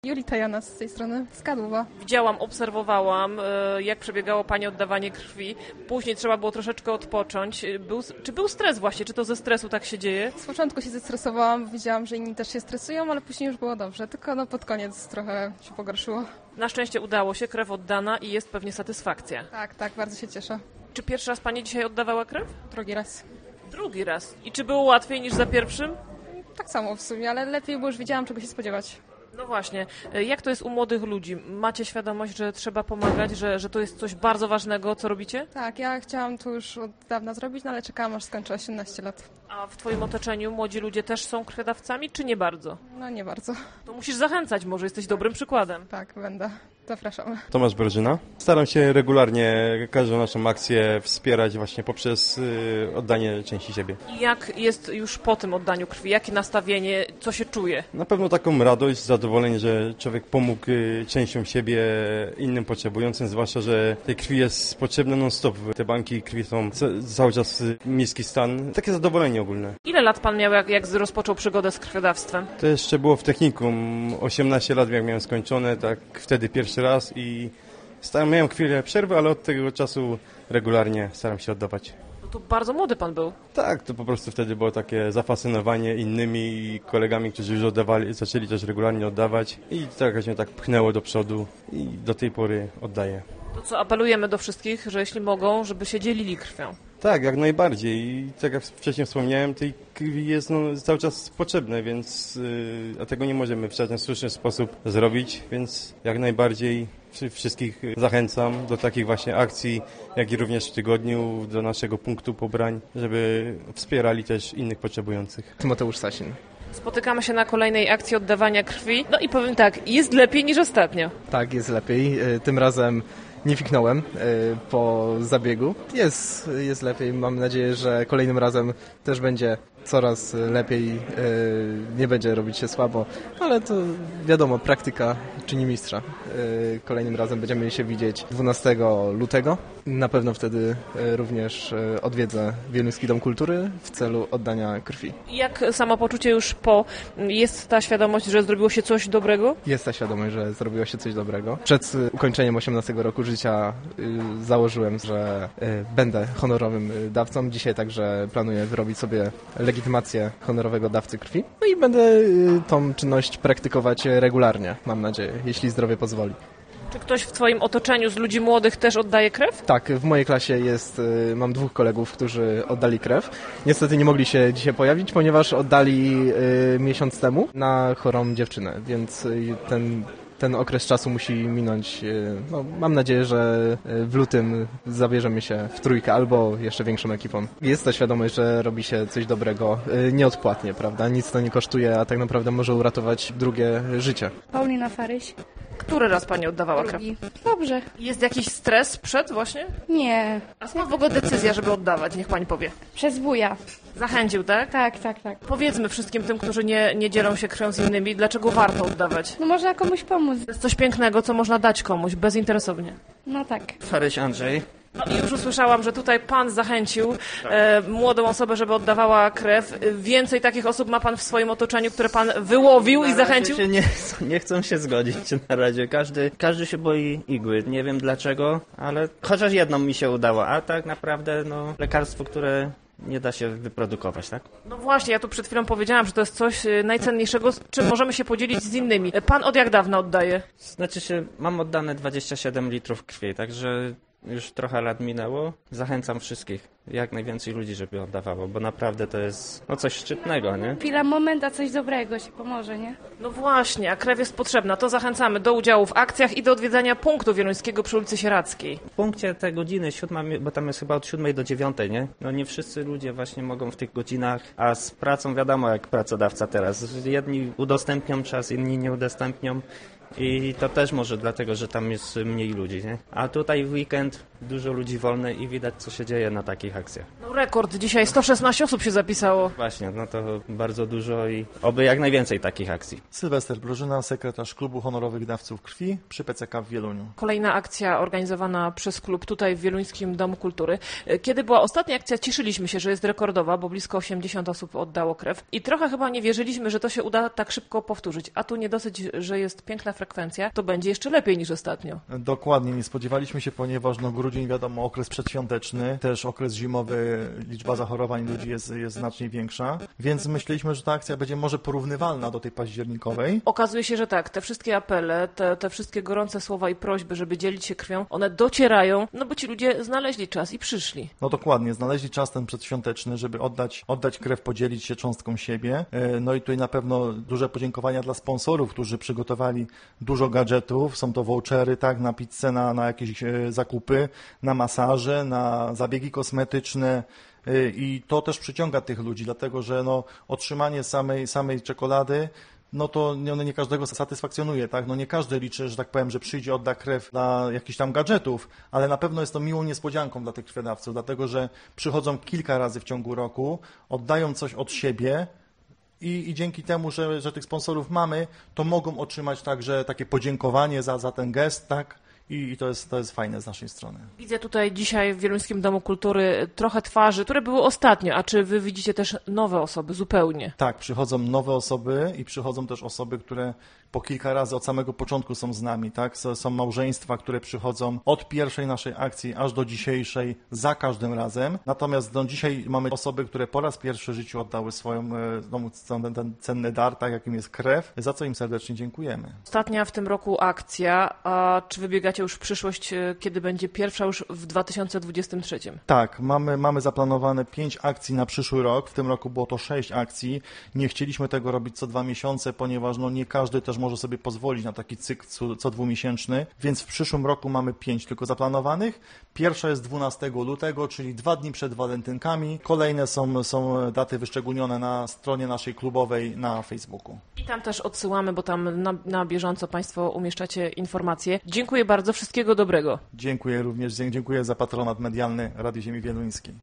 Julita Jana z tej strony, z Kadłuba. Widziałam, obserwowałam, jak przebiegało Pani oddawanie krwi. Później trzeba było troszeczkę odpocząć. Czy był stres właśnie? Czy to ze stresu tak się dzieje? Z początku się zestresowałam, bo widziałam, że inni też się stresują, ale później już było dobrze. Tylko pod koniec trochę się pogorszyło. Na szczęście udało się, krew oddana i jest pewnie satysfakcja. Tak, bardzo się cieszę. Czy pierwszy raz Pani dzisiaj oddawała krew? Drugi raz. Drugi raz. I czy było łatwiej niż za pierwszym? Tak samo w sumie, ale lepiej, bo już wiedziałam, czego się spodziewać. No właśnie. Jak to jest u młodych ludzi? Macie świadomość, że trzeba pomagać, że to jest coś bardzo ważnego, co robicie? Tak, ja chciałam to już od dawna zrobić, ale czekałam, aż skończę 18 lat. A w Twoim otoczeniu młodzi ludzie też są krwiodawcami, czy nie bardzo? No nie bardzo. To musisz zachęcać, może jesteś dobrym przykładem. Tak, będę. Zapraszam. Tomasz Brożyna. Staram się regularnie każdą naszą akcję wspierać właśnie poprzez oddanie części siebie. I jak jest już po tym oddaniu krwi? Jakie nastawienie? Co się czuje? Na pewno taką radość, zadowolenie, że człowiek pomógł częścią siebie innym potrzebującym, zwłaszcza, że tej krwi jest potrzebne non-stop. Te banki krwi są cały czas niski stan. Takie zadowolenie ogólne. Ile lat Pan miał, jak rozpoczął przygodę z krwiodawstwem? To jeszcze było w technikum. 18 lat jak miałem skończone, tak wtedy pierwszy raz i miałem chwilę przerwy, ale od tego czasu regularnie staram się oddawać. No to bardzo młody Pan był. Tak, to po prostu wtedy było takie zafascynowanie innymi i kolegami, którzy już oddawali, zaczęli też regularnie oddawać i to jakoś mnie tak pchnęło do przodu i do tej pory oddaję. To co, apelujemy do wszystkich, że jeśli mogą, żeby się dzielili krwią. Tak, jak najbardziej. I tak jak wcześniej wspomniałem, tej krwi jest cały czas potrzebne, więc a tego nie możemy w żaden słuszny sposób zrobić, więc jak najbardziej wszystkich zachęcam do takich właśnie akcji, jak i również w tygodniu do naszego punktu pobrań, żeby wspierali też innych potrzebujących. Tymoteusz Sasin. Spotykamy się na kolejnej akcji oddawania krwi. No i powiem tak, jest lepiej niż ostatnio. Tak, jest lepiej. Tym razem nie fiknąłem po zabiegu. Jest lepiej. Mam nadzieję, że kolejnym razem też będzie coraz lepiej. Nie będzie robić się słabo, ale to wiadomo, praktyka czyni mistrza. Kolejnym razem będziemy się widzieć 12 lutego. Na pewno wtedy również odwiedzę Wieluński Dom Kultury w celu oddania krwi. Jak samopoczucie już jest ta świadomość, że zrobiło się coś dobrego? Jest ta świadomość, że zrobiło się coś dobrego. Przed ukończeniem 18 roku życia założyłem, że będę honorowym dawcą. Dzisiaj także planuję wyrobić sobie legitymację honorowego dawcy krwi. No i będę tą czynność praktykować regularnie, mam nadzieję, jeśli zdrowie pozwoli. Czy ktoś w Twoim otoczeniu z ludzi młodych też oddaje krew? Tak, w mojej klasie mam 2 kolegów, którzy oddali krew. Niestety nie mogli się dzisiaj pojawić, ponieważ oddali miesiąc temu na chorą dziewczynę, więc ten okres czasu musi minąć. No, mam nadzieję, że w lutym zabierzemy się w trójkę albo jeszcze większą ekipą. Jest ta świadomość, że robi się coś dobrego nieodpłatnie, prawda? Nic to nie kosztuje, a tak naprawdę może uratować drugie życie. Paulina Faryś. Który raz Pani oddawała krew? Drugi. Dobrze. Jest jakiś stres przed właśnie? Nie. A skąd w ogóle decyzja, żeby oddawać? Niech Pani powie. Przez wuja. Zachęcił, tak? Tak. Powiedzmy wszystkim tym, którzy nie dzielą się krwią z innymi, dlaczego warto oddawać. No można komuś pomóc. To jest coś pięknego, co można dać komuś bezinteresownie. No tak. Faryś Andrzej. No i już usłyszałam, że tutaj Pan zachęcił młodą osobę, żeby oddawała krew. Więcej takich osób ma Pan w swoim otoczeniu, które Pan wyłowił i zachęcił? Się nie chcą się zgodzić na razie. Każdy się boi igły. Nie wiem dlaczego, ale chociaż jedną mi się udało. A tak naprawdę lekarstwo, które nie da się wyprodukować, tak? No właśnie, ja tu przed chwilą powiedziałam, że to jest coś najcenniejszego, czym możemy się podzielić z innymi. Pan od jak dawna oddaje? Znaczy mam oddane 27 litrów krwi, także już trochę lat minęło. Zachęcam wszystkich, jak najwięcej ludzi, żeby oddawało, bo naprawdę to jest coś szczytnego, nie? Chwila, moment, a coś dobrego się pomoże, nie? No właśnie, a krew jest potrzebna. To zachęcamy do udziału w akcjach i do odwiedzania punktu wieluńskiego przy ulicy Sieradzkiej. W punkcie te godziny 7, bo tam jest chyba od 7 do 9, nie? No nie wszyscy ludzie właśnie mogą w tych godzinach, a z pracą wiadomo jak pracodawca teraz. Jedni udostępnią czas, inni nie udostępnią. I to też może dlatego, że tam jest mniej ludzi, nie? A tutaj w weekend dużo ludzi wolne i widać, co się dzieje na takich akcjach. No rekord, dzisiaj 116 osób się zapisało. Właśnie, no to bardzo dużo i oby jak najwięcej takich akcji. Sylwester Brożyna, sekretarz Klubu Honorowych Dawców Krwi przy PCK w Wieluniu. Kolejna akcja organizowana przez klub tutaj w Wieluńskim Domu Kultury. Kiedy była ostatnia akcja, cieszyliśmy się, że jest rekordowa, bo blisko 80 osób oddało krew i trochę chyba nie wierzyliśmy, że to się uda tak szybko powtórzyć. A tu nie dosyć, że jest piękna frekwencja, to będzie jeszcze lepiej niż ostatnio. Dokładnie, nie spodziewaliśmy się, ponieważ grudzień wiadomo, okres przedświąteczny, też okres zimowy, liczba zachorowań ludzi jest znacznie większa, więc myśleliśmy, że ta akcja będzie może porównywalna do tej październikowej. Okazuje się, że tak, te wszystkie apele, te wszystkie gorące słowa i prośby, żeby dzielić się krwią, one docierają, no bo ci ludzie znaleźli czas i przyszli. No dokładnie, znaleźli czas ten przedświąteczny, żeby oddać krew, podzielić się cząstką siebie. No i tutaj na pewno duże podziękowania dla sponsorów, którzy przygotowali dużo gadżetów, są to vouchery, tak, na pizzę, na jakieś zakupy, na masaże, na zabiegi kosmetyczne. I to też przyciąga tych ludzi, dlatego że otrzymanie samej czekolady, no to one nie każdego satysfakcjonuje, tak? No nie każdy liczy, że tak powiem, że przyjdzie, odda krew dla jakichś tam gadżetów, ale na pewno jest to miłą niespodzianką dla tych krwiodawców, dlatego że przychodzą kilka razy w ciągu roku, oddają coś od siebie i dzięki temu, że tych sponsorów mamy, to mogą otrzymać także takie podziękowanie za ten gest, tak? I to jest fajne z naszej strony. Widzę tutaj dzisiaj w Wieluńskim Domu Kultury trochę twarzy, które były ostatnio, a czy wy widzicie też nowe osoby zupełnie? Tak, przychodzą nowe osoby i przychodzą też osoby, które po kilka razy od samego początku są z nami, tak? Są małżeństwa, które przychodzą od pierwszej naszej akcji aż do dzisiejszej za każdym razem. Natomiast dzisiaj mamy osoby, które po raz pierwszy w życiu oddały ten cenny dar, tak jakim jest krew, za co im serdecznie dziękujemy. Ostatnia w tym roku akcja, a czy wybiegacie już w przyszłość, kiedy będzie pierwsza już w 2023? Tak, mamy zaplanowane 5 akcji na przyszły rok. W tym roku było to 6 akcji. Nie chcieliśmy tego robić co 2 miesiące, ponieważ nie każdy też może sobie pozwolić na taki cykl co 2-miesięczny, więc w przyszłym roku mamy 5 tylko zaplanowanych. Pierwsza jest 12 lutego, czyli 2 dni przed walentynkami. Kolejne są daty wyszczególnione na stronie naszej klubowej na Facebooku. I tam też odsyłamy, bo tam na bieżąco Państwo umieszczacie informacje. Dziękuję bardzo, wszystkiego dobrego. Dziękuję również, dziękuję za patronat medialny Rady Ziemi Wieluńskiej.